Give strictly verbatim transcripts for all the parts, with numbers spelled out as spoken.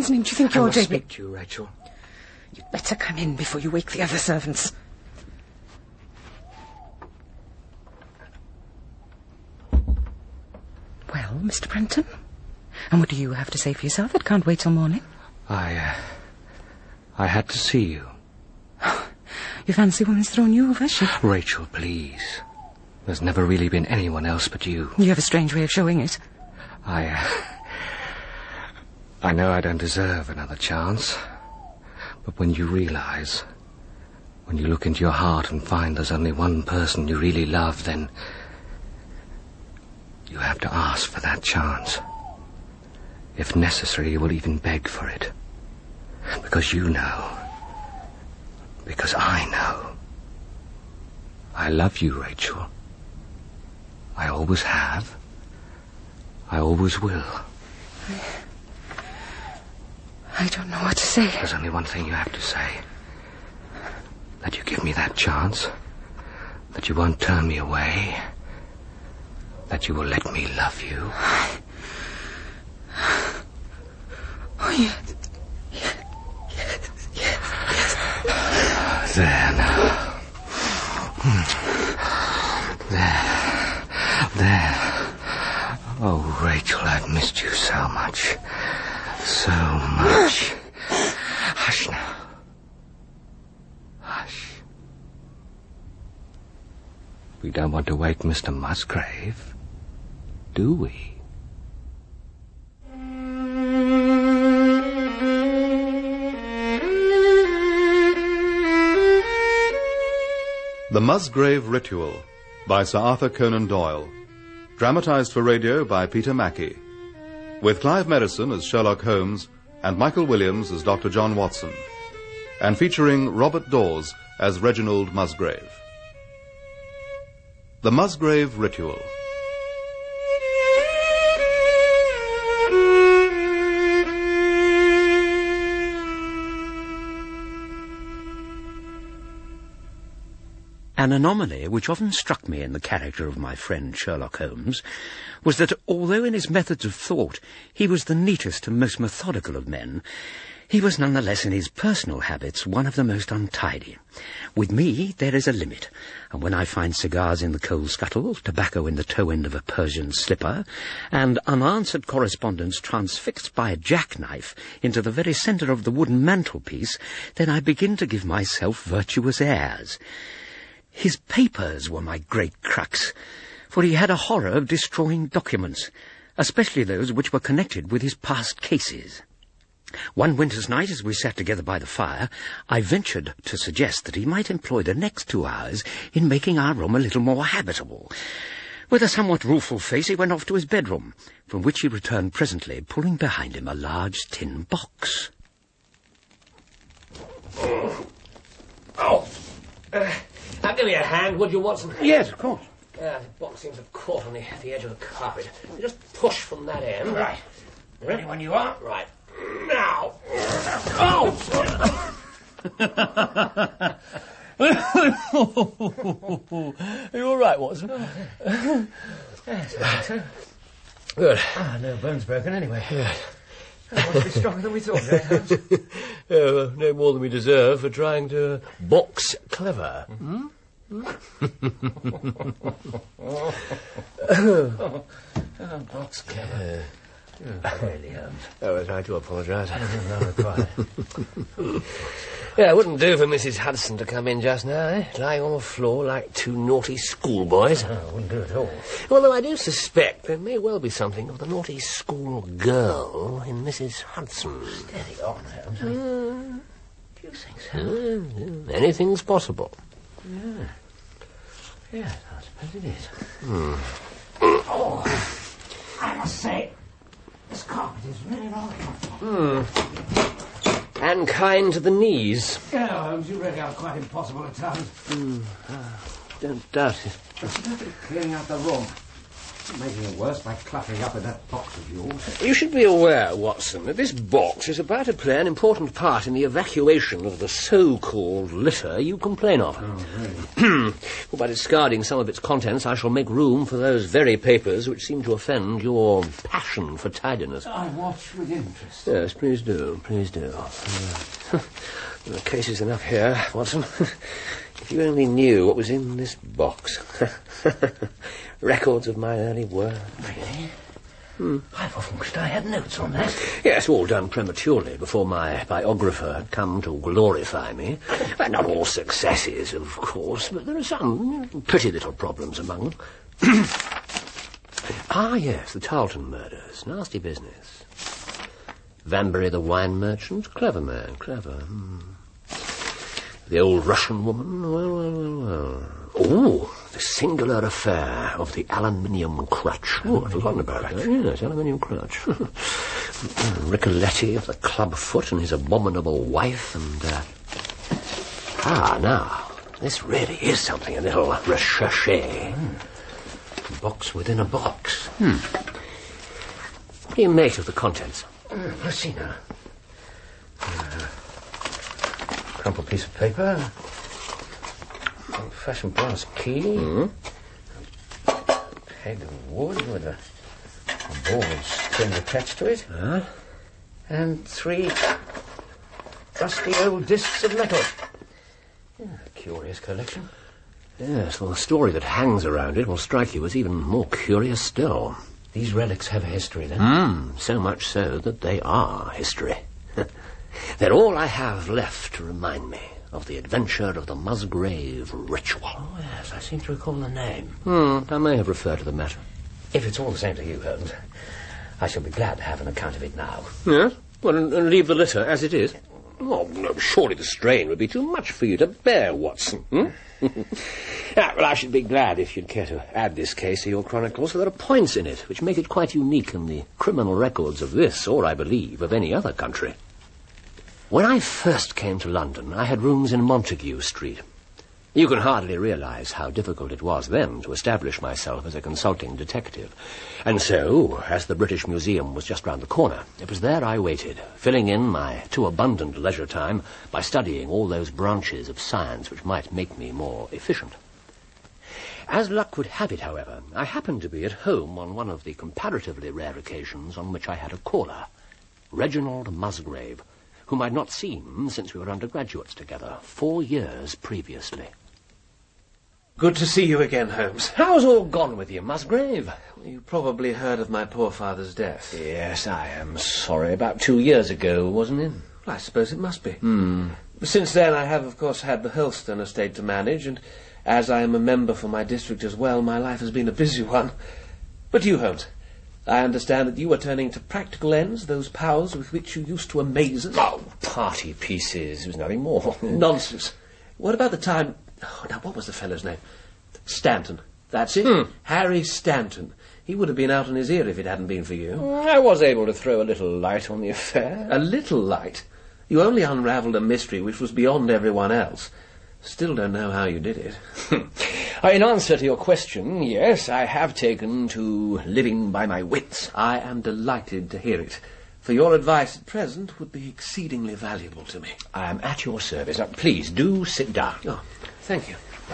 Whose name do you think you're, J B? I respect you, Rachel. You'd better come in before you wake the other servants. Well, Mister Brenton, and what do you have to say for yourself? It can't wait till morning. I, uh, I had to see you. Your fancy woman's thrown you over, she? Rachel, please. There's never really been anyone else but you. You have a strange way of showing it. I, uh, I know I don't deserve another chance. But when you realise, when you look into your heart and find there's only one person you really love, then you have to ask for that chance. If necessary, you will even beg for it. Because you know. Because I know. I love you, Rachel. I always have. I always will. I, I don't know what to say. There's only one thing you have to say. That you give me that chance. That you won't turn me away. That you will let me love you. Oh, yes. Yes. Yes. Yes. There now. There. There. Oh, Rachel, I've missed you so much. So much. Hush now. Hush. We don't want to wake Mister Musgrave, do we? The Musgrave Ritual by Sir Arthur Conan Doyle. Dramatised for radio by Peter Mackie. With Clive Merrison as Sherlock Holmes and Michael Williams as Doctor John Watson. And featuring Robert Dawes as Reginald Musgrave. The Musgrave Ritual. An anomaly which often struck me in the character of my friend Sherlock Holmes was that, although in his methods of thought he was the neatest and most methodical of men, he was nonetheless in his personal habits one of the most untidy. With me there is a limit, and when I find cigars in the coal scuttle, tobacco in the toe end of a Persian slipper, and unanswered correspondence transfixed by a jackknife into the very centre of the wooden mantelpiece, then I begin to give myself virtuous airs. His papers were my great crux, for he had a horror of destroying documents, especially those which were connected with his past cases. One winter's night, as we sat together by the fire, I ventured to suggest that he might employ the next two hours in making our room a little more habitable. With a somewhat rueful face, he went off to his bedroom, from which he returned presently, pulling behind him a large tin box. Oh! Oh. Uh. Now, give me a hand, would you, Watson? Yes, of course. Uh, the box seems to have caught on the, the edge of the carpet. You just push from that end. Right. Ready when you are? Right. Now. Oh! Are you all right, Watson? Yes, I think so. Good. Ah, no bones broken anyway. Yeah. That must be stronger than we thought, eh, Holmes? uh, no more than we deserve for trying to box clever. Hmm? oh, oh, box clever. Uh, really, Holmes. Oh, I tried to apologise. No, no, quite. Yeah, it wouldn't do for Missus Hudson to come in just now, eh? Lying on the floor like two naughty schoolboys. No, it wouldn't do at all. Although I do suspect there may well be something of the naughty school girl in Missus Hudson. Steady on, Holmes. Mm. Do you think so? Mm, anything's possible. Yeah. Yes, I suppose it is. Hmm. Oh, I must say, this carpet is really rather comfortable. Hmm. And kind to the knees. Yeah, Holmes, you really are quite impossible at times. Mm. Ah, don't doubt it. But you better be clearing out the room. Making it worse by cluttering up in that box of yours. You should be aware, Watson, that this box is about to play an important part in the evacuation of the so-called litter you complain of. Oh, really? Well, by discarding some of its contents, I shall make room for those very papers which seem to offend your passion for tidiness. I watch with interest. Yes, please do, please do. Uh, there are cases enough here, Watson. If you only knew what was in this box. Records of my early work. Really? Hmm. I've often wished I had notes on that. Yes, all done prematurely before my biographer had come to glorify me. Well, not all successes, of course, but there are some pretty little problems among them. Ah, yes, the Tarleton murders. Nasty business. Vanbury the wine merchant. Clever man, clever. Hmm. The old Russian woman. Well, well, well, well. Oh, the singular affair of the aluminium crutch. Oh, I'd forgotten about that. Yes, aluminium crutch. Ricoletti of the club foot and his abominable wife and... Uh... Ah, now, this really is something a little recherché. Mm. Box within a box. Hmm. What do you make of the contents? Uh, let's see now. Uh, crumpled piece of paper. Old-fashioned brass key. Mm. A peg of wood with a, a ball string attached to it. Huh? And three rusty old discs of metal. Yeah, curious collection. Yes, well, the story that hangs around it will strike you as even more curious still. These relics have a history, then? Mm, so much so that they are history. They're all I have left to remind me of the adventure of the Musgrave ritual. Oh, yes, I seem to recall the name. Hmm, I may have referred to the matter. If it's all the same to you, Holmes, I shall be glad to have an account of it now. Yes? Well, and, and leave the litter as it is? Oh, no, surely the strain would be too much for you to bear, Watson. Hmm? ah, well, I should be glad if you'd care to add this case to your chronicles, for there are points in it which make it quite unique in the criminal records of this, or, I believe, of any other country. When I first came to London, I had rooms in Montague Street. You can hardly realize how difficult it was then to establish myself as a consulting detective. And so, as the British Museum was just round the corner, it was there I waited, filling in my too abundant leisure time by studying all those branches of science which might make me more efficient. As luck would have it, however, I happened to be at home on one of the comparatively rare occasions on which I had a caller, Reginald Musgrave, whom I'd not seen since we were undergraduates together, four years previously. Good to see you again, Holmes. How's all gone with you, Musgrave? You probably heard of my poor father's death. Yes, I am sorry. About two years ago, wasn't it? Well, I suppose it must be. Hmm. Since then, I have, of course, had the Hurlstone estate to manage, and as I am a member for my district as well, my life has been a busy one. But you, Holmes, I understand that you are turning to practical ends those powers with which you used to amaze us. Oh, party pieces. It was nothing more. Nonsense. What about the time... Oh, now, what was the fellow's name? Stanton. That's it. Hmm. Harry Stanton. He would have been out on his ear if it hadn't been for you. I was able to throw a little light on the affair. A little light? You only unravelled a mystery which was beyond everyone else. Still don't know how you did it. In answer to your question, yes, I have taken to living by my wits. I am delighted to hear it, for your advice at present would be exceedingly valuable to me. I am at your service. Now, please, do sit down. Oh, thank you.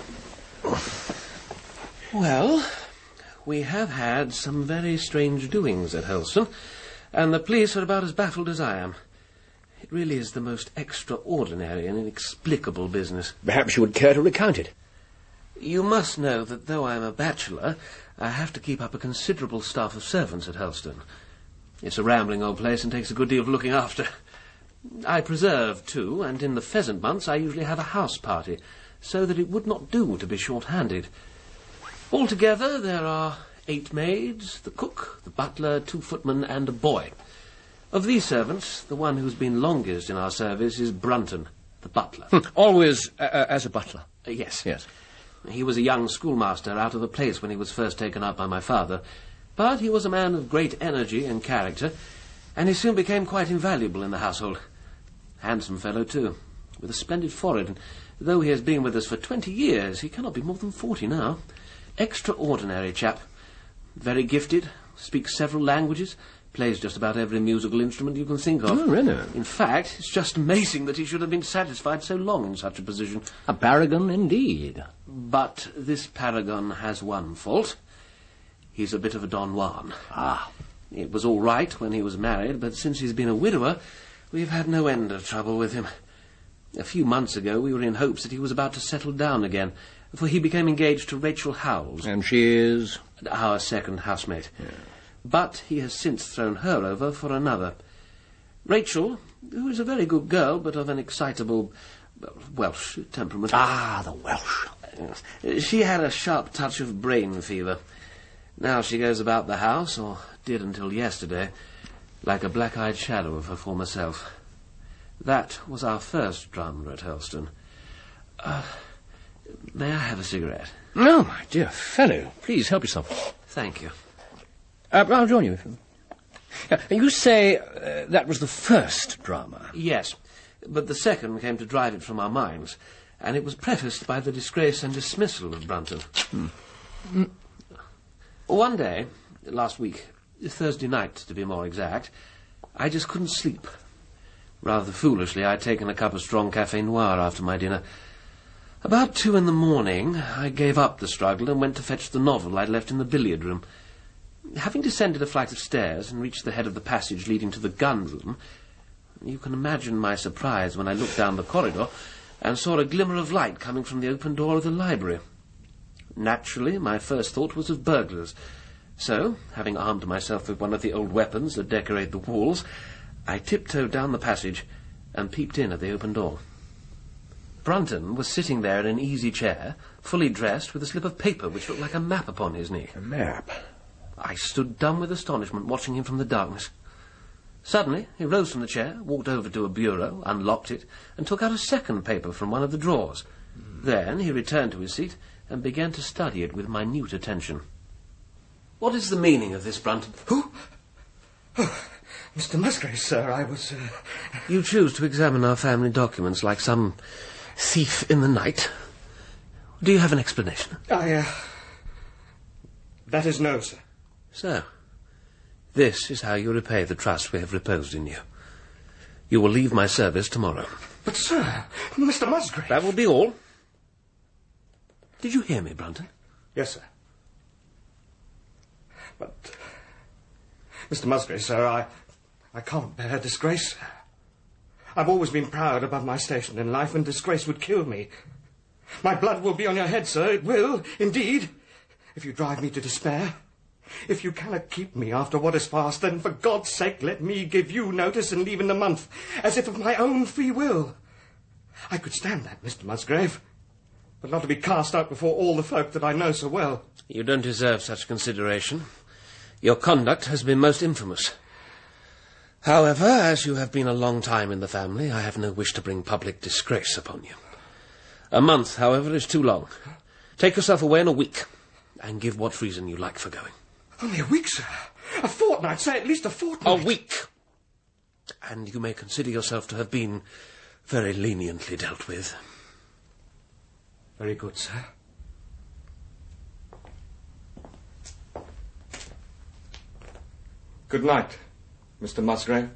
Well, we have had some very strange doings at Hurlstone, and the police are about as baffled as I am. It really is the most extraordinary and inexplicable business. Perhaps you would care to recount it. You must know that though I am a bachelor, I have to keep up a considerable staff of servants at Hurlstone. It's a rambling old place and takes a good deal of looking after. I preserve, too, and in the pheasant months I usually have a house party, so that it would not do to be short-handed. Altogether, there are eight maids, the cook, the butler, two footmen, and a boy. Of these servants, the one who's been longest in our service is Brunton, the butler. Always uh, as a butler? Uh, yes. Yes. He was a young schoolmaster out of the place when he was first taken up by my father, but he was a man of great energy and character, and he soon became quite invaluable in the household. Handsome fellow, too, with a splendid forehead, and though he has been with us for twenty years, he cannot be more than forty now. Extraordinary chap. Very gifted, speaks several languages, plays just about every musical instrument you can think of. Oh, really? In fact, it's just amazing that he should have been satisfied so long in such a position. A paragon indeed. But this paragon has one fault. He's a bit of a Don Juan. Ah. It was all right when he was married, but since he's been a widower, we've had no end of trouble with him. A few months ago, we were in hopes that he was about to settle down again, for he became engaged to Rachel Howells. And she is? Our second housemate. Yeah. But he has since thrown her over for another. Rachel, who is a very good girl, but of an excitable Welsh temperament. Ah, the Welsh. She had a sharp touch of brain fever. Now she goes about the house, or did until yesterday, like a black-eyed shadow of her former self. That was our first drama at Helston. Uh, may I have a cigarette? No, my dear fellow. Please help yourself. Thank you. Uh, I'll join you. Uh, you say uh, that was the first drama? Yes, but the second came to drive it from our minds, and it was prefaced by the disgrace and dismissal of Brunton. Hmm. Mm. One day, last week, Thursday night to be more exact, I just couldn't sleep. Rather foolishly, I'd taken a cup of strong café noir after my dinner. About two in the morning, I gave up the struggle and went to fetch the novel I'd left in the billiard room. Having descended a flight of stairs and reached the head of the passage leading to the gun room, you can imagine my surprise when I looked down the corridor and saw a glimmer of light coming from the open door of the library. Naturally, my first thought was of burglars. So, having armed myself with one of the old weapons that decorate the walls, I tiptoed down the passage and peeped in at the open door. Brunton was sitting there in an easy chair, fully dressed, with a slip of paper which looked like a map upon his knee. A map? I stood dumb with astonishment, watching him from the darkness. Suddenly, he rose from the chair, walked over to a bureau, unlocked it, and took out a second paper from one of the drawers. Mm. Then he returned to his seat and began to study it with minute attention. What is the meaning of this, Brunton? Who? Oh, Mister Musgrave, sir, I was... Uh... You choose to examine our family documents like some thief in the night. Do you have an explanation? I, uh... That is no, sir. So, this is how you repay the trust we have reposed in you. You will leave my service tomorrow. But, sir, Mister Musgrave... That will be all. Did you hear me, Brunton? Yes, sir. But, Mister Musgrave, sir, I... I can't bear disgrace, sir. I've always been proud above my station in life, and disgrace would kill me. My blood will be on your head, sir. It will, indeed. If you drive me to despair. If you cannot keep me after what is past, then for God's sake let me give you notice and leave in the month, as if of my own free will. I could stand that, Mister Musgrave, but not to be cast out before all the folk that I know so well. You don't deserve such consideration. Your conduct has been most infamous. However, as you have been a long time in the family, I have no wish to bring public disgrace upon you. A month, however, is too long. Take yourself away in a week, and give what reason you like for going. Only a week, sir. A fortnight, say at least a fortnight. A week! And you may consider yourself to have been very leniently dealt with. Very good, sir. Good night, Mister Musgrave.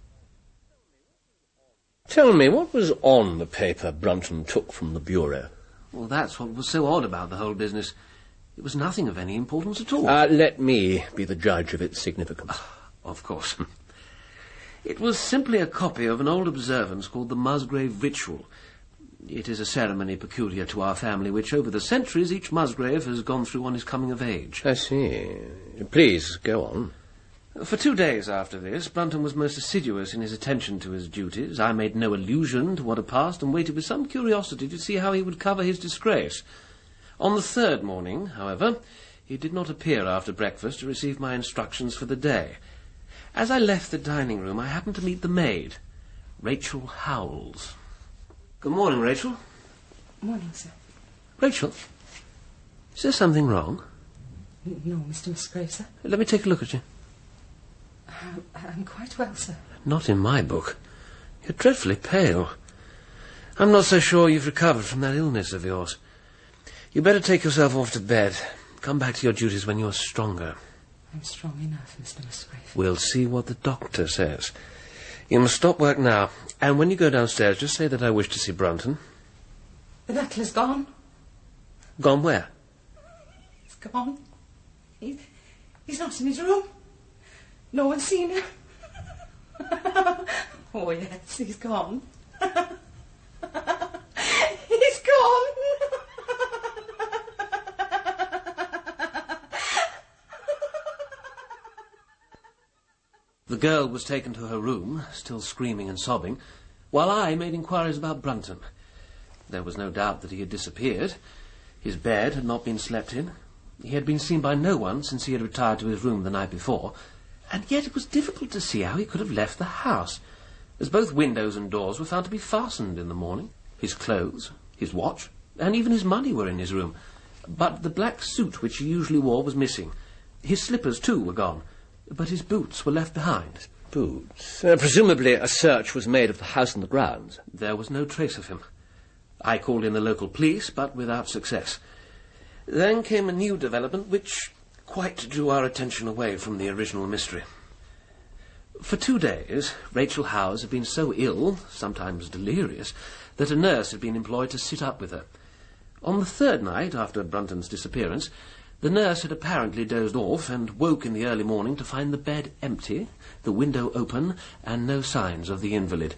Tell me, what was on the paper Brunton took from the bureau? Well, that's what was so odd about the whole business. It was nothing of any importance at all. Uh, let me be the judge of its significance. Uh, of course. It was simply a copy of an old observance called the Musgrave Ritual. It is a ceremony peculiar to our family, which over the centuries each Musgrave has gone through on his coming of age. I see. Please, go on. For two days after this, Brunton was most assiduous in his attention to his duties. I made no allusion to what had passed and waited with some curiosity to see how he would cover his disgrace. On the third morning, however, he did not appear after breakfast to receive my instructions for the day. As I left the dining room, I happened to meet the maid, Rachel Howells. Good morning, Rachel. Morning, sir. Rachel, is there something wrong? N- no, Mister Musgrave, sir. Let me take a look at you. I'm, I'm quite well, sir. Not in my book. You're dreadfully pale. I'm not so sure you've recovered from that illness of yours. You'd better take yourself off to bed. Come back to your duties when you're stronger. I'm strong enough, Mister Musgrave. We'll see what the doctor says. You must stop work now, and when you go downstairs, just say that I wish to see Brunton. The butler's gone. Gone where? He's gone. He, he's not in his room. No one's seen him. Oh, yes, he's gone. He's gone. The girl was taken to her room, still screaming and sobbing, while I made inquiries about Brunton. There was no doubt that he had disappeared. His bed had not been slept in. He had been seen by no one since he had retired to his room the night before, and yet it was difficult to see how he could have left the house, as both windows and doors were found to be fastened in the morning. His clothes, his watch, and even his money were in his room, but the black suit which he usually wore was missing. His slippers, too, were gone, but his boots were left behind. Boots? Uh, presumably a search was made of the house and the grounds. There was no trace of him. I called in the local police, but without success. Then came a new development which quite drew our attention away from the original mystery. For two days, Rachel Howes had been so ill, sometimes delirious, that a nurse had been employed to sit up with her. On the third night after Brunton's disappearance, the nurse had apparently dozed off and woke in the early morning to find the bed empty, the window open, and no signs of the invalid.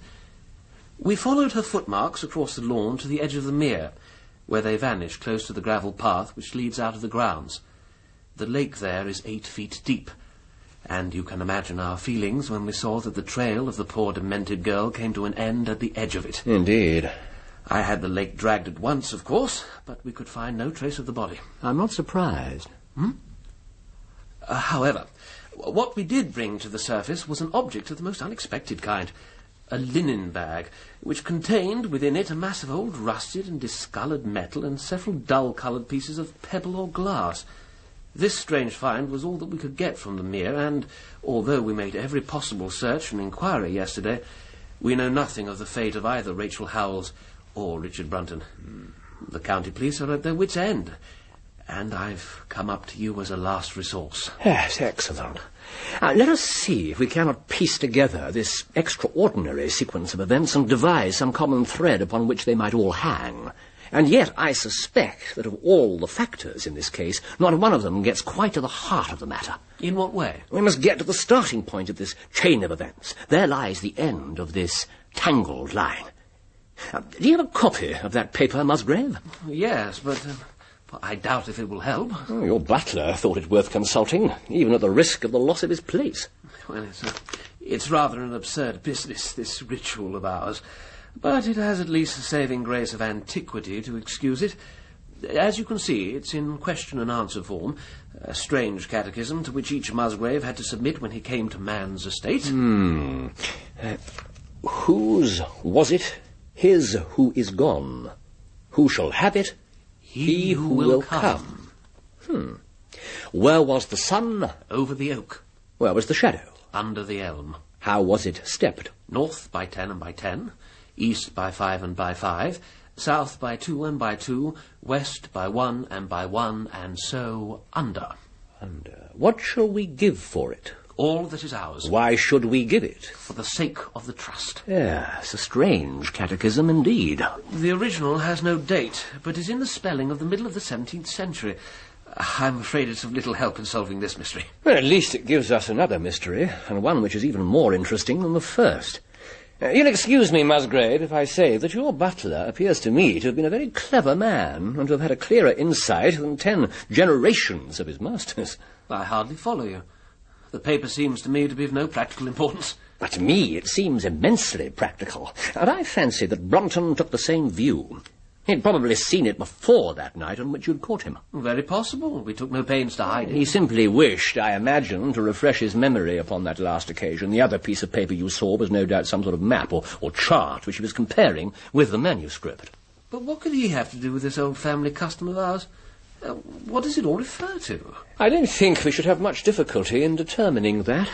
We followed her footmarks across the lawn to the edge of the mere, where they vanished close to the gravel path which leads out of the grounds. The lake there is eight feet deep, and you can imagine our feelings when we saw that the trail of the poor demented girl came to an end at the edge of it. Indeed. I had the lake dragged at once, of course, but we could find no trace of the body. I'm not surprised. Hmm? Uh, however, what we did bring to the surface was an object of the most unexpected kind. A linen bag, which contained within it a mass of old rusted and discoloured metal and several dull-coloured pieces of pebble or glass. This strange find was all that we could get from the mere, and, although we made every possible search and inquiry yesterday, we know nothing of the fate of either Rachel Howes or Richard Brunton. Mm. The county police are at their wits' end, and I've come up to you as a last resource. Yes, excellent. Now, let us see if we cannot piece together this extraordinary sequence of events and devise some common thread upon which they might all hang. And yet I suspect that of all the factors in this case, not one of them gets quite to the heart of the matter. In what way? We must get to the starting point of this chain of events. There lies the end of this tangled line. Uh, do you have a copy of that paper, Musgrave? Yes, but um, I doubt if it will help. Oh, your butler thought it worth consulting, even at the risk of the loss of his place. Well, it's, uh, it's rather an absurd business, this ritual of ours. But it has at least the saving grace of antiquity to excuse it. As you can see, it's in question and answer form, a strange catechism to which each Musgrave had to submit when he came to man's estate. Hmm. Uh, whose was it? His who is gone. Who shall have it? He, he who, who will, will come. come. Hmm. Where was the sun? Over the oak. Where was the shadow? Under the elm. How was it stepped? North by ten and by ten, east by five and by five, south by two and by two, west by one and by one, and so under. Under. What shall we give for it? All that is ours. Why should we give it? For the sake of the trust. Yes, a strange catechism indeed. The original has no date, but is in the spelling of the middle of the seventeenth century. I'm afraid it's of little help in solving this mystery. Well, at least it gives us another mystery, and one which is even more interesting than the first. Uh, you'll excuse me, Musgrave, if I say that your butler appears to me to have been a very clever man, and to have had a clearer insight than ten generations of his masters. I hardly follow you. The paper seems to me to be of no practical importance. But to me it seems immensely practical, and I fancy that Brunton took the same view. He'd probably seen it before that night on which you'd caught him. Very possible. We took no pains to hide it. He simply wished, I imagine, to refresh his memory upon that last occasion. The other piece of paper you saw was no doubt some sort of map or, or chart which he was comparing with the manuscript. But what could he have to do with this old family custom of ours? Uh, what does it all refer to? I don't think we should have much difficulty in determining that.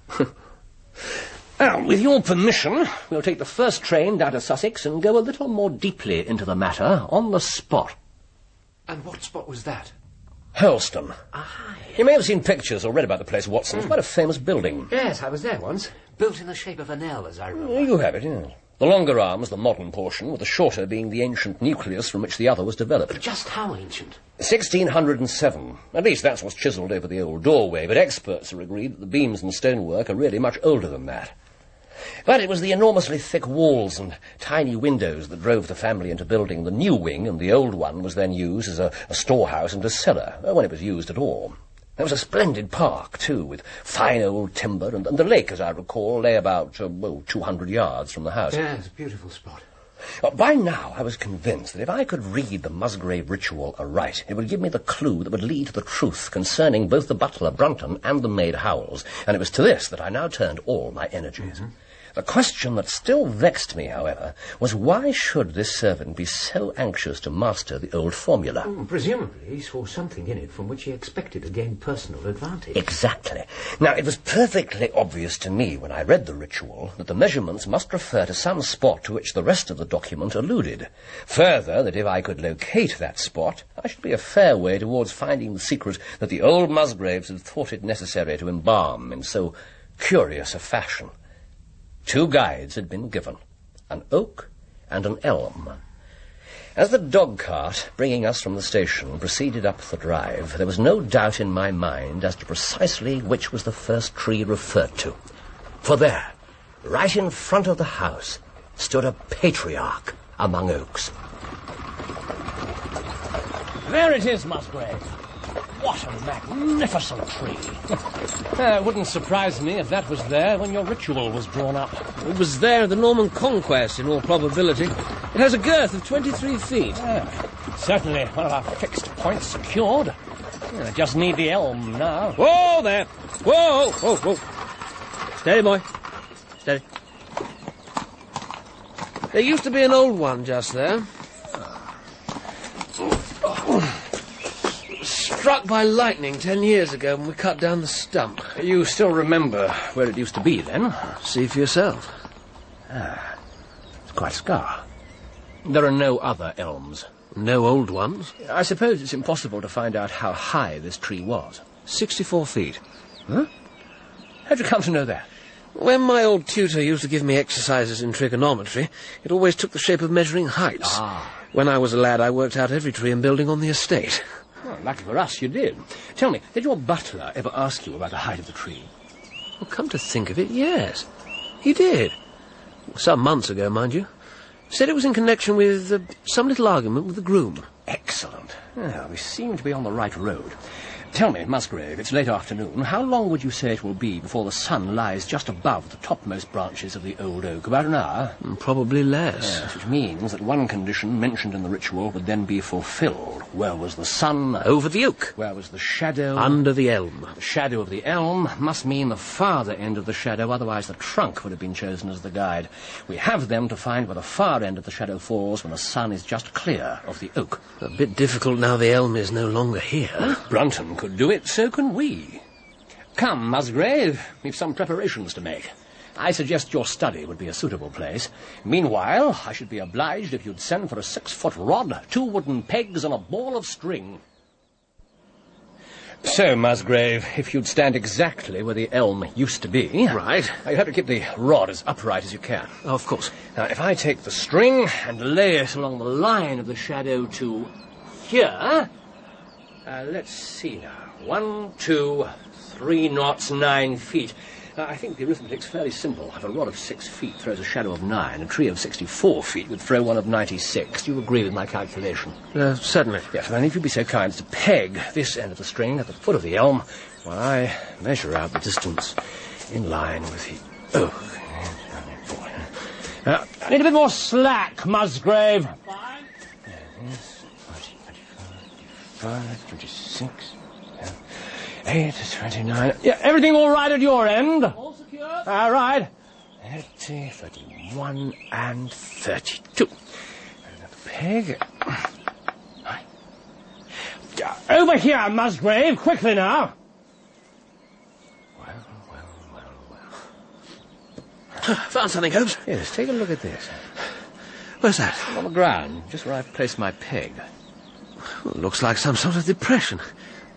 Well, with your permission, we'll take the first train down to Sussex and go a little more deeply into the matter on the spot. And what spot was that? Hurlstone. Ah, yes. You may have seen pictures or read about the place, Watson. It's quite a famous building. Yes, I was there once. Built in the shape of an L, as I remember. You have it, yes. The longer arm was the modern portion, with the shorter being the ancient nucleus from which the other was developed. Just how ancient? sixteen oh seven. At least that's what's chiselled over the old doorway, but experts are agreed that the beams and stonework are really much older than that. But it was the enormously thick walls and tiny windows that drove the family into building the new wing, and the old one was then used as a, a storehouse and a cellar, when it was used at all. There was a splendid park, too, with fine old timber, and, and the lake, as I recall, lay about, uh, well, two hundred yards from the house. Yeah, it's a beautiful spot. Uh, by now, I was convinced that if I could read the Musgrave ritual aright, it would give me the clue that would lead to the truth concerning both the butler, Brunton, and the maid, Howells, and it was to this that I now turned all my energies. Mm-hmm. The question that still vexed me, however, was why should this servant be so anxious to master the old formula? Oh, presumably he saw something in it from which he expected to gain personal advantage. Exactly. Now, it was perfectly obvious to me when I read the ritual that the measurements must refer to some spot to which the rest of the document alluded. Further, that if I could locate that spot, I should be a fair way towards finding the secret that the old Musgraves had thought it necessary to embalm in so curious a fashion. Two guides had been given, an oak and an elm. As the dog-cart, bringing us from the station, proceeded up the drive, there was no doubt in my mind as to precisely which was the first tree referred to. For there, right in front of the house, stood a patriarch among oaks. There it is, Musgrave. What a magnificent tree. uh, it wouldn't surprise me if that was there when your ritual was drawn up. It was there at the Norman Conquest, in all probability. It has a girth of twenty-three feet. Yeah, certainly one of our fixed points secured. Yeah, I just need the elm now. Whoa there! Whoa! Whoa, whoa! Steady, boy. Steady. There used to be an old one just there. Struck by lightning ten years ago when we cut down the stump. You still remember where it used to be, then? See for yourself. Ah, it's quite a scar. There are no other elms. No old ones. I suppose it's impossible to find out how high this tree was. Sixty-four feet. Huh? How'd you come to know that? When my old tutor used to give me exercises in trigonometry, it always took the shape of measuring heights. Ah. When I was a lad, I worked out every tree and building on the estate. Well, lucky for us, you did. Tell me, did your butler ever ask you about the height of the tree? Well, come to think of it, yes. He did. Some months ago, mind you. Said it was in connection with uh, some little argument with the groom. Excellent. Well, we seem to be on the right road. Tell me, Musgrave, it's late afternoon. How long would you say it will be before the sun lies just above the topmost branches of the old oak? About an hour? Probably less. Yes, which means that one condition mentioned in the ritual would then be fulfilled. Where was the sun? Over the oak. Where was the shadow? Under the elm. The shadow of the elm must mean the farther end of the shadow, otherwise the trunk would have been chosen as the guide. We have them to find where the far end of the shadow falls when the sun is just clear of the oak. A bit difficult now the elm is no longer here. Brunton could do it, so can we. Come, Musgrave, we've some preparations to make. I suggest your study would be a suitable place. Meanwhile, I should be obliged if you'd send for a six-foot rod, two wooden pegs, and a ball of string. So, Musgrave, if you'd stand exactly where the elm used to be... Right. You have to keep the rod as upright as you can. Oh, of course. Now, if I take the string and lay it along the line of the shadow to here... Uh, let's see now. One, two, three knots, nine feet. Uh, I think the arithmetic's fairly simple. If a rod of six feet throws a shadow of nine, a tree of sixty-four feet would throw one of ninety-six. Do you agree with my calculation? Uh, certainly. Yes, then if you'd be so kind as to peg this end of the string at the foot of the elm, while I measure out the distance in line with the oak. Uh, I need a bit more slack, Musgrave. Fine. twenty-five, twenty-six, eight, twenty-nine. Yeah, everything all right at your end? All secure? All right. thirty, thirty-one, and thirty-two. Another peg. Over here, Musgrave, quickly now. Well, well, well, well. Found something, Holmes. Yes, take a look at this. Where's that? On the ground, just where I've placed my peg. Well, looks like some sort of depression.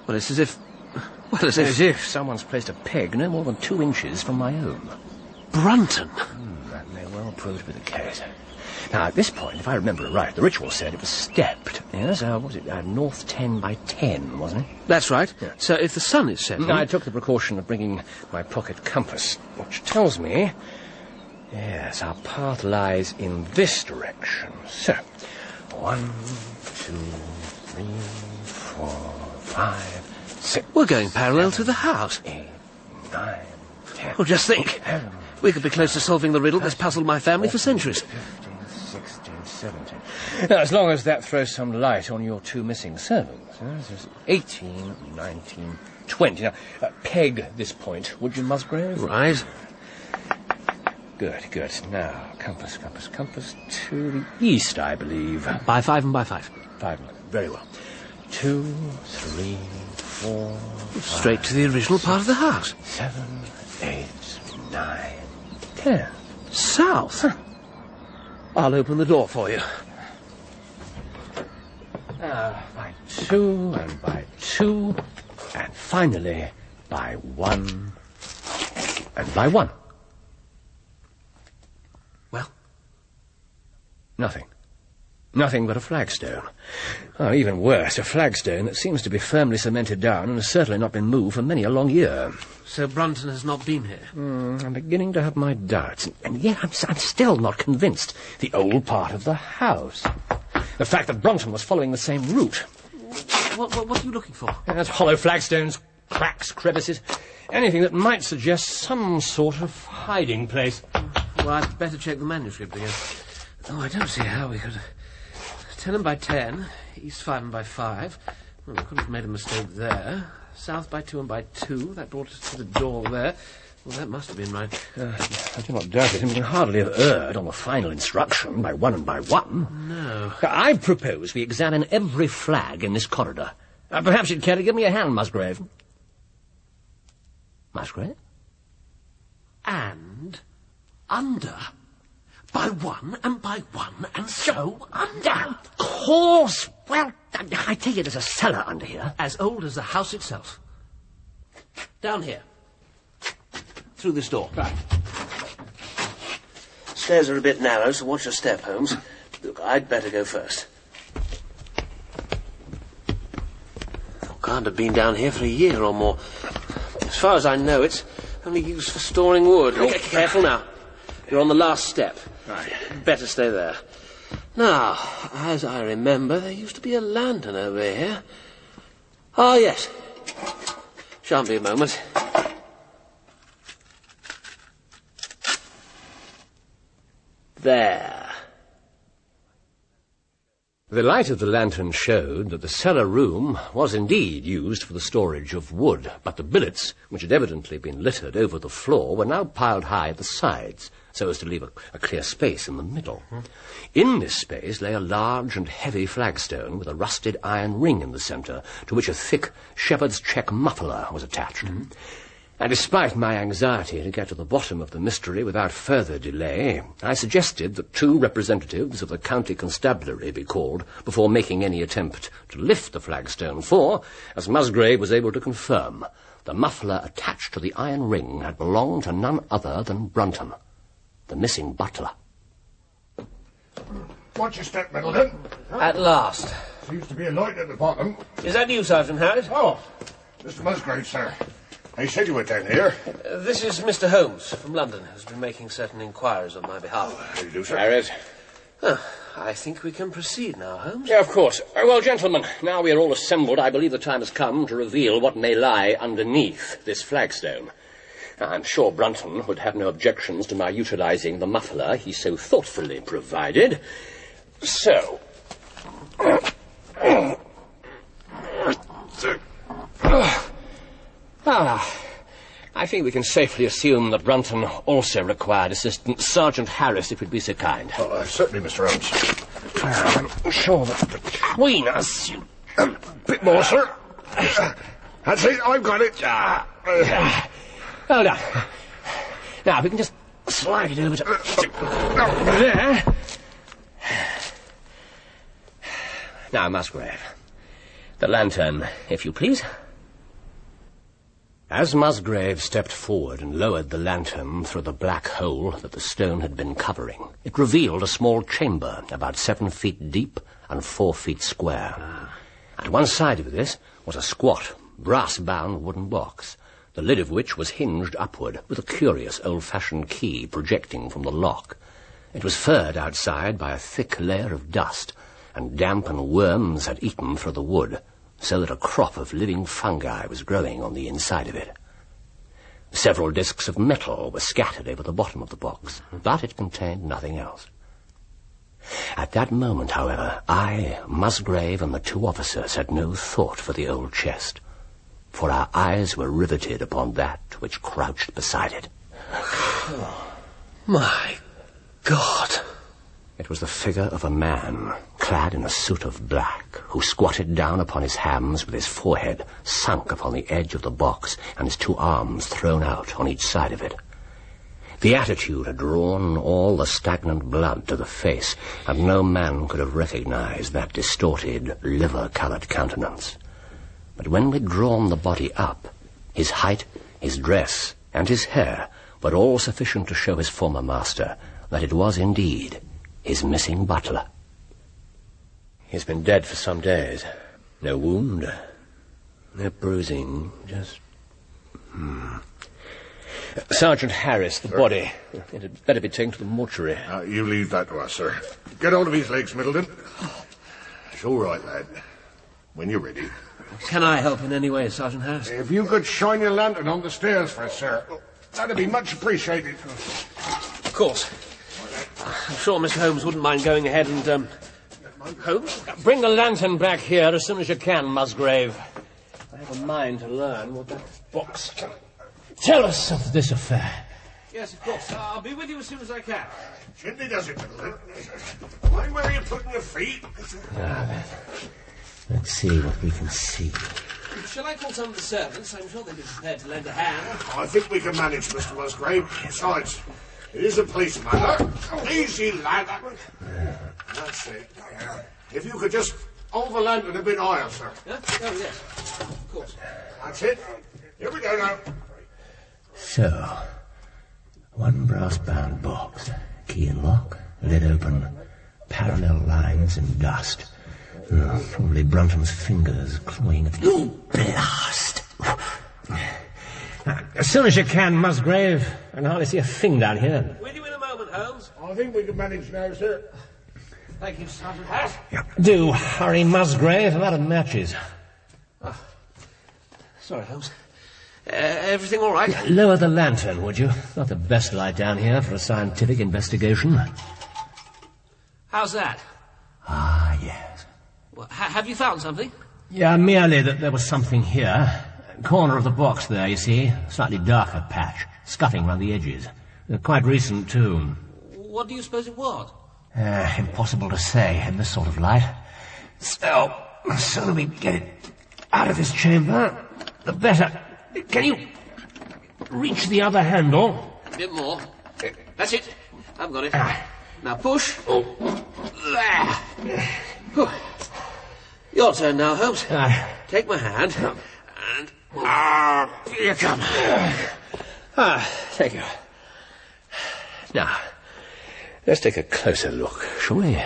Well, it's as if... Well, as if... As if someone's placed a peg no more than two inches from my own. Brunton! Hmm, that may well prove to be the case. Now, at this point, if I remember right, the ritual said it was stepped. Yes, uh, what was it? Uh, north ten by ten, wasn't it? That's right. Yeah. So if the sun is setting... I took the precaution of bringing my pocket compass, which tells me... Yes, our path lies in this direction. So, one, two, three, four, five, six... We're going parallel to the house. Eight, nine, ten... Well, just think. We could be close to solving the riddle that's puzzled my family for centuries. fifteen, sixteen, seventeen... Now, as long as that throws some light on your two missing servants. Huh? There's eighteen, nineteen, twenty... Now, uh, peg this point, would you, Musgrave? Right. Good, good. Now, compass, compass, compass to the east, I believe. By five and by five. Five. Very well. Two, three, four, Straight to the original part of the house. seven, eight, nine, ten. South. Huh. I'll open the door for you. Uh, by two, and by two, and finally by one, and by one. Well? Nothing. Nothing but a flagstone. Oh, even worse, a flagstone that seems to be firmly cemented down and has certainly not been moved for many a long year. So Brunton has not been here? Mm, I'm beginning to have my doubts, and yet I'm, I'm still not convinced. The old part of the house. The fact that Brunton was following the same route. What, what, what are you looking for? There's hollow flagstones, cracks, crevices, anything that might suggest some sort of hiding place. Well, I'd better check the manuscript again. Oh, I don't see how we could... Ten and by ten, east five and by five. Well, we could have made a mistake there. South by two and by two. That brought us to the door there. Well, that must have been right. Uh, I do not doubt it, and we can hardly have erred on the final instruction by one and by one. No. I propose we examine every flag in this corridor. Uh, perhaps you'd care to give me a hand, Musgrave. Musgrave? And under. By one and by one and so under. Of course. Well, I, I take it there's a cellar under here. As old as the house itself. Down here. Through this door. Right. Stairs are a bit narrow, so watch your step, Holmes. Look, I'd better go first. Oh, can't have been down here for a year or more. As far as I know, it's only used for storing wood. Oh. Careful now. You're on the last step. Right. Better stay there. Now, as I remember, there used to be a lantern over here. Oh, yes. Shan't be a moment. There. The light of the lantern showed that the cellar room was indeed used for the storage of wood, but the billets, which had evidently been littered over the floor, were now piled high at the sides, so as to leave a, a clear space in the middle. Mm-hmm. In this space lay a large and heavy flagstone with a rusted iron ring in the centre, to which a thick shepherd's check muffler was attached. Mm-hmm. And despite my anxiety to get to the bottom of the mystery without further delay, I suggested that two representatives of the county constabulary be called before making any attempt to lift the flagstone, for, as Musgrave was able to confirm, the muffler attached to the iron ring had belonged to none other than Brunton, the missing butler. Watch your step, Middleton. At last. Seems to be a light at the bottom. Is that you, Sergeant Harris? Oh, Mister Musgrave, sir. They said you were down here. Uh, this is Mister Holmes from London, who's been making certain inquiries on my behalf. How do you do, sir? Harris. Oh, I think we can proceed now, Holmes. Yeah, of course. Uh, well, gentlemen, now we are all assembled, I believe the time has come to reveal what may lie underneath this flagstone. I'm sure Brunton would have no objections to my utilising the muffler he so thoughtfully provided. So... Ah, I think we can safely assume that Brunton also required assistance. Sergeant Harris, if you'd be so kind. Oh, uh, certainly, Mister Holmes. I'm sure that between us... You... A bit more, sir. That's it, I've got it. Ah, uh, Hold on. Now, we can just slide it over to... Uh, there. Now, Musgrave, the lantern, if you please. As Musgrave stepped forward and lowered the lantern through the black hole that the stone had been covering, it revealed a small chamber about seven feet deep and four feet square. Ah. At one side of this was a squat, brass-bound wooden box, the lid of which was hinged upward with a curious old-fashioned key projecting from the lock. It was furred outside by a thick layer of dust, and damp and worms had eaten through the wood, so that a crop of living fungi was growing on the inside of it. Several discs of metal were scattered over the bottom of the box, but it contained nothing else. At that moment, however, I, Musgrave, and the two officers had no thought for the old chest, for our eyes were riveted upon that which crouched beside it. Oh, my God! It was the figure of a man, clad in a suit of black, who squatted down upon his hams with his forehead sunk upon the edge of the box and his two arms thrown out on each side of it. The attitude had drawn all the stagnant blood to the face, and no man could have recognized that distorted, liver-coloured countenance. But when we'd drawn the body up, his height, his dress, and his hair were all sufficient to show his former master that it was indeed his missing butler. He's been dead for some days. No wound, no bruising, just... Hmm. Sergeant Harris, the sir? Body. It had better be taken to the mortuary. Uh, you leave that to us, sir. Get hold of his legs, Middleton. It's all right, lad. When you're ready. Can I help in any way, Sergeant Harris? If you could shine your lantern on the stairs for us, sir, that'd be much appreciated. Of course. I'm sure Mister Holmes wouldn't mind going ahead and, um... Holmes? Bring the lantern back here as soon as you can, Musgrave. I have a mind to learn what that box... Tell us of this affair. Yes, of course. Uh, I'll be with you as soon as I can. Gently does it, Middleton. Mind where you're putting your feet. Ah, then. Let's see what we can see. Shall I call some of the servants? I'm sure they'd be prepared to lend a hand. I think we can manage, Mister Musgrave. Besides, it is a police matter. Easy, lad. That's it. If you could just hold the lantern a bit higher, sir. Yeah? Oh, yes. Of course. That's it. Here we go now. So, one brass-bound box, key and lock, lid open, parallel lines and dust. Oh, probably Brunton's fingers clawing at the... Oh, blast! Now, as soon as you can, Musgrave. I can hardly see a thing down here. With you in a moment, Holmes. I think we can manage now, sir. Thank you, Sergeant Harris. Yeah. Do hurry, Musgrave. I'm out of matches. Oh. Sorry, Holmes. Uh, everything all right? Lower the lantern, would you? Not the best light down here for a scientific investigation. How's that? Ah, yes. Well, ha- have you found something? Yeah, merely that there was something here. Corner of the box there, you see. Slightly darker patch. Scuffing round the edges. Uh, quite recent, too. What do you suppose it was? Uh, impossible to say in this sort of light. Still, the sooner we get it out of this chamber, the better. Can you reach the other handle? A bit more. That's it. I've got it. Now push. There. Your turn now, Holmes. Uh, Take my hand. And... Ah, here you come. Ah, thank you. Now, let's take a closer look, shall we?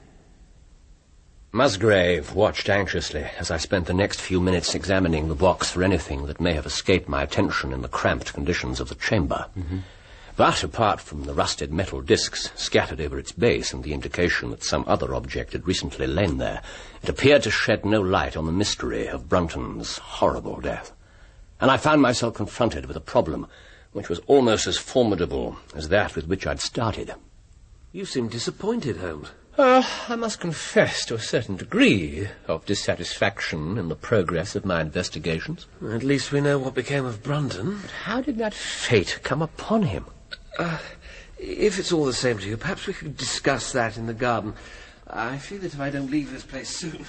Musgrave watched anxiously as I spent the next few minutes examining the box for anything that may have escaped my attention in the cramped conditions of the chamber. Mm-hmm. But apart from the rusted metal discs scattered over its base and the indication that some other object had recently lain there, it appeared to shed no light on the mystery of Brunton's horrible death. And I found myself confronted with a problem which was almost as formidable as that with which I'd started. You seem disappointed, Holmes. Uh, I must confess to a certain degree of dissatisfaction in the progress of my investigations. At least we know what became of Brunton. But how did that fate come upon him? Uh, if it's all the same to you, perhaps we could discuss that in the garden. I feel that if I don't leave this place soon...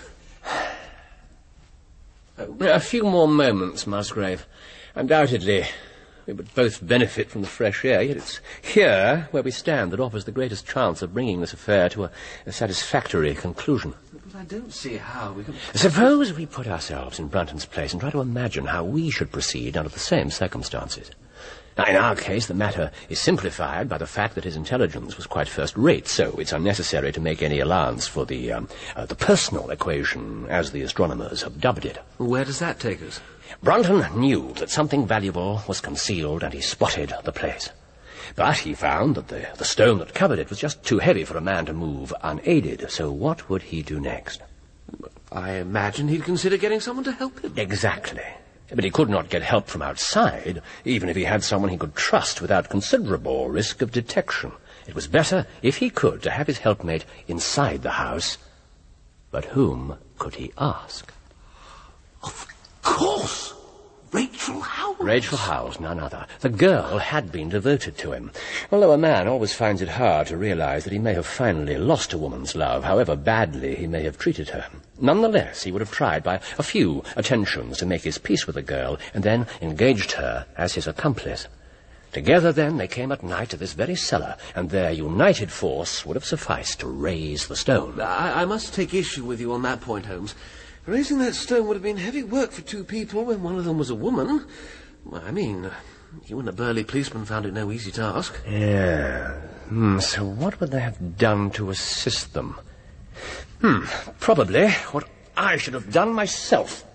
A few more moments, Musgrave. Undoubtedly, We would both benefit from the fresh air, yet it's here where we stand that offers the greatest chance of bringing this affair to a, a satisfactory conclusion. But I don't see how we can... Suppose we put ourselves in Brunton's place and try to imagine how we should proceed under the same circumstances. Now, in our case, the matter is simplified by the fact that his intelligence was quite first-rate, so it's unnecessary to make any allowance for the, um, uh, the personal equation, as the astronomers have dubbed it. Where does that take us? Brunton knew that something valuable was concealed, and he spotted the place. But he found that the, the stone that covered it was just too heavy for a man to move unaided, so what would he do next? I imagine he'd consider getting someone to help him. Exactly. But he could not get help from outside, even if he had someone he could trust without considerable risk of detection. It was better, if he could, to have his helpmate inside the house. But whom could he ask? Of course! Rachel Howells. Rachel Howells, none other. The girl had been devoted to him. Although a man always finds it hard to realize that he may have finally lost a woman's love, however badly he may have treated her. Nonetheless, he would have tried by a few attentions to make his peace with the girl, and then engaged her as his accomplice. Together, then, they came at night to this very cellar, and their united force would have sufficed to raise the stone. I, I must take issue with you on that point, Holmes. Raising that stone would have been heavy work for two people when one of them was a woman. I mean, you and a burly policeman found it no easy task. Yeah. Hmm, so what would they have done to assist them? Hmm, probably what I should have done myself.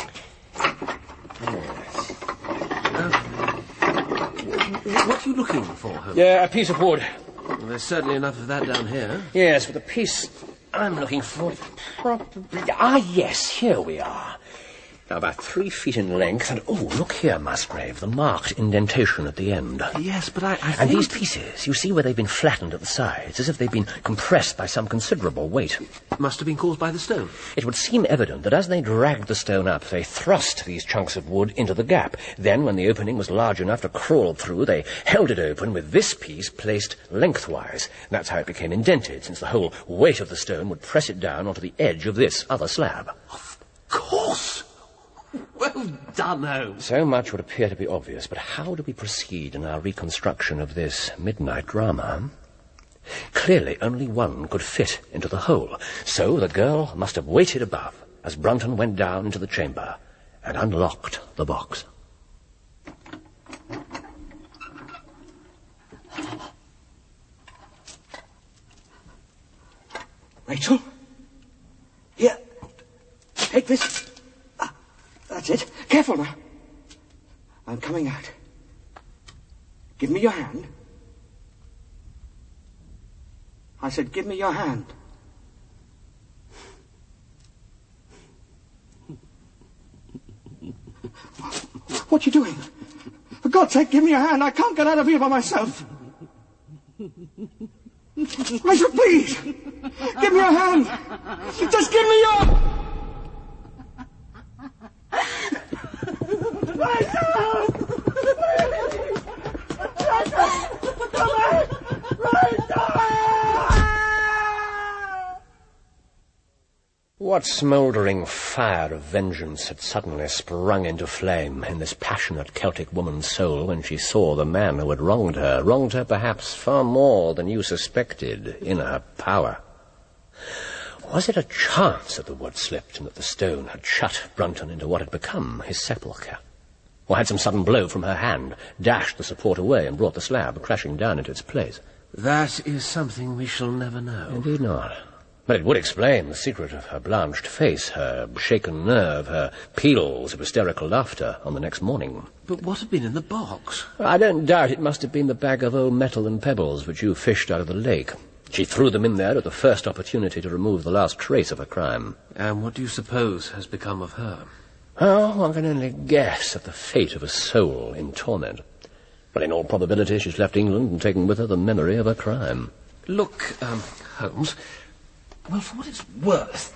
Yes. Uh, what are you looking for, Holmes? Yeah, a piece of wood. Well, there's certainly enough of that down here. Yes, but the piece I'm looking for probably... Ah, yes, here we are. Now, about three feet in length, and, oh, look here, Musgrave, the marked indentation at the end. Yes, but I, I think... And these pieces, you see where they've been flattened at the sides, as if they've been compressed by some considerable weight. Must have been caused by the stone. It would seem evident that as they dragged the stone up, they thrust these chunks of wood into the gap. Then, when the opening was large enough to crawl through, they held it open with this piece placed lengthwise. That's how it became indented, since the whole weight of the stone would press it down onto the edge of this other slab. Of course! Well done, Holmes. So much would appear to be obvious, but how do we proceed in our reconstruction of this midnight drama? Clearly, only one could fit into the hole, so the girl must have waited above as Brunton went down into the chamber and unlocked the box. Rachel? Here. Take this. That's it. Careful now. I'm coming out. Give me your hand. I said, give me your hand. What are you doing? For God's sake, give me your hand. I can't get out of here by myself. Rachel, please. Give me your hand. Just give me your... What smouldering fire of vengeance had suddenly sprung into flame in this passionate Celtic woman's soul when she saw the man who had wronged her, wronged her perhaps far more than you suspected, in her power? Was it a chance that the wood slipped and that the stone had shut Brunton into what had become his sepulchre? Or had some sudden blow from her hand dashed the support away and brought the slab crashing down into its place? That is something we shall never know. Indeed not. But it would explain the secret of her blanched face, her shaken nerve, her peals of hysterical laughter on the next morning. But what had been in the box? I don't doubt it must have been the bag of old metal and pebbles which you fished out of the lake. She threw them in there at the first opportunity to remove the last trace of her crime. And what do you suppose has become of her? Oh, one can only guess at the fate of a soul in torment. But in all probability she's left England and taken with her the memory of her crime. Look, um, Holmes... Well, for what it's worth,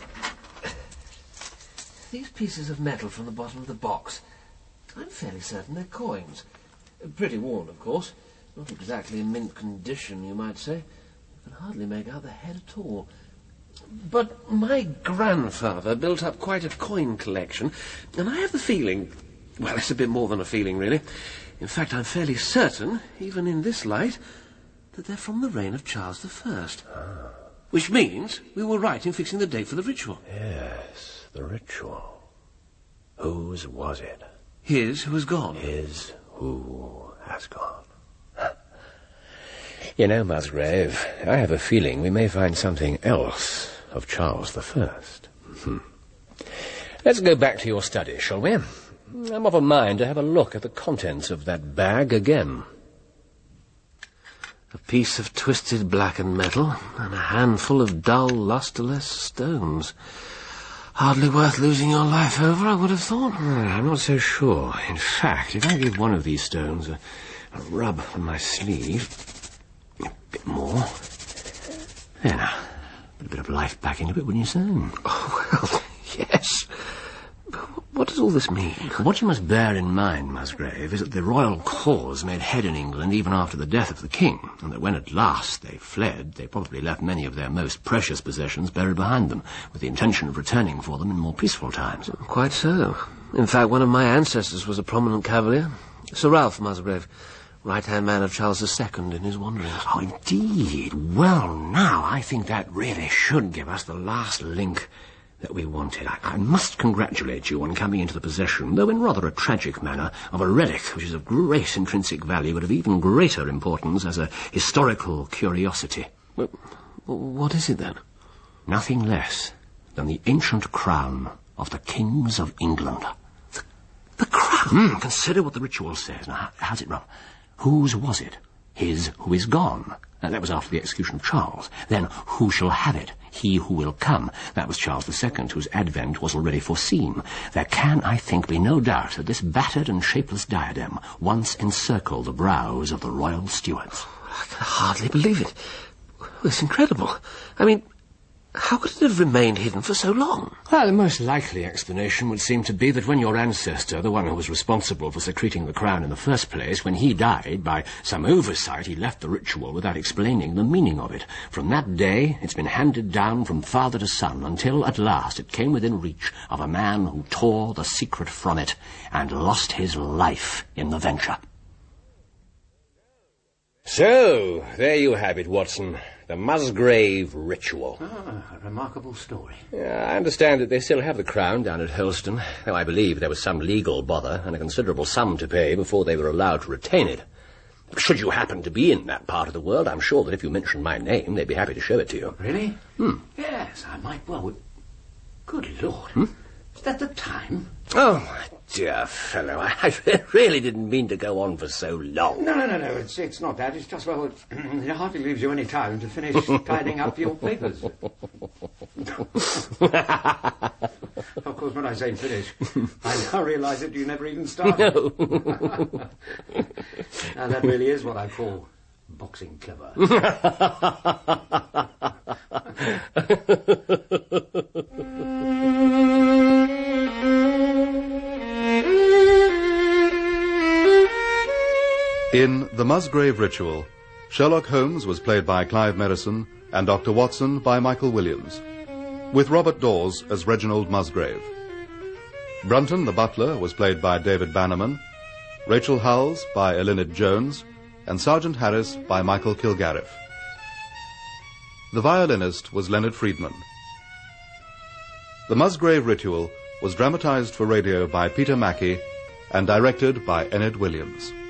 these pieces of metal from the bottom of the box, I'm fairly certain they're coins. Pretty worn, of course. Not exactly in mint condition, you might say. I can hardly make out the head at all. But my grandfather built up quite a coin collection, and I have the feeling Well, it's a bit more than a feeling, really. In fact, I'm fairly certain, even in this light, that they're from the reign of Charles the First. Ah. Which means we were right in fixing the date for the ritual. Yes, the ritual. Whose was it? His who has gone. His who has gone. You know, Musgrave, I have a feeling we may find something else of Charles the First. Hmm. Let's go back to your study, shall we? I'm of a mind to have a look at the contents of that bag again. A piece of twisted blackened metal and a handful of dull, lustreless stones. Hardly worth losing your life over, I would have thought. Well, I'm not so sure. In fact, if I give one of these stones a, a rub on my sleeve, a bit more, there now, put a bit of life back into it, wouldn't you say? Oh, well, yes. What does all this mean? What you must bear in mind, Musgrave, is that the royal cause made head in England even after the death of the king, and that when at last they fled, they probably left many of their most precious possessions buried behind them, with the intention of returning for them in more peaceful times. Quite so. In fact, one of my ancestors was a prominent cavalier, Sir Ralph Musgrave, right-hand man of Charles the Second in his wanderings. Oh, indeed. Well, now, I think that really should give us the last link that we wanted. I, I must congratulate you on coming into the possession, though in rather a tragic manner, of a relic which is of great intrinsic value, but of even greater importance as a historical curiosity. Well, what is it, then? Nothing less than the ancient crown of the kings of England. The, the crown? Mm, consider what the ritual says. Now, how, how's it run? Whose was it? His who is gone. And that was after the execution of Charles. Then, who shall have it? He who will come. That was Charles the Second, whose advent was already foreseen. There can, I think, be no doubt that this battered and shapeless diadem once encircled the brows of the royal stewards. I can hardly believe it. It's incredible. I mean, how could it have remained hidden for so long? Well, the most likely explanation would seem to be that when your ancestor, the one who was responsible for secreting the crown in the first place, when he died, by some oversight he left the ritual without explaining the meaning of it. From that day, it's been handed down from father to son, until at last it came within reach of a man who tore the secret from it and lost his life in the venture. So, there you have it, Watson. The Musgrave ritual. Ah, a remarkable story. Yeah, I understand that they still have the crown down at Helston, though I believe there was some legal bother and a considerable sum to pay before they were allowed to retain it. Should you happen to be in that part of the world, I'm sure that if you mentioned my name, they'd be happy to show it to you. Really? Hmm. Yes, I might well. Good Lord. Hmm? Is that the time? Oh, my dear fellow, I, I really didn't mean to go on for so long. No, no, no, no, it's, it's not that. It's just, well, it, it hardly leaves you any time to finish tidying up your papers. Of course, when I say finish, I now realise that you never even started. No. Now, that really is what I call boxing clever. In The Musgrave Ritual, Sherlock Holmes was played by Clive Merrison and Doctor Watson by Michael Williams, with Robert Dawes as Reginald Musgrave. Brunton the butler was played by David Bannerman, Rachel Howells by Elinid Jones, and Sergeant Harris by Michael Kilgarriff. The violinist was Leonard Friedman. The Musgrave Ritual was dramatized for radio by Peter Mackie and directed by Enid Williams.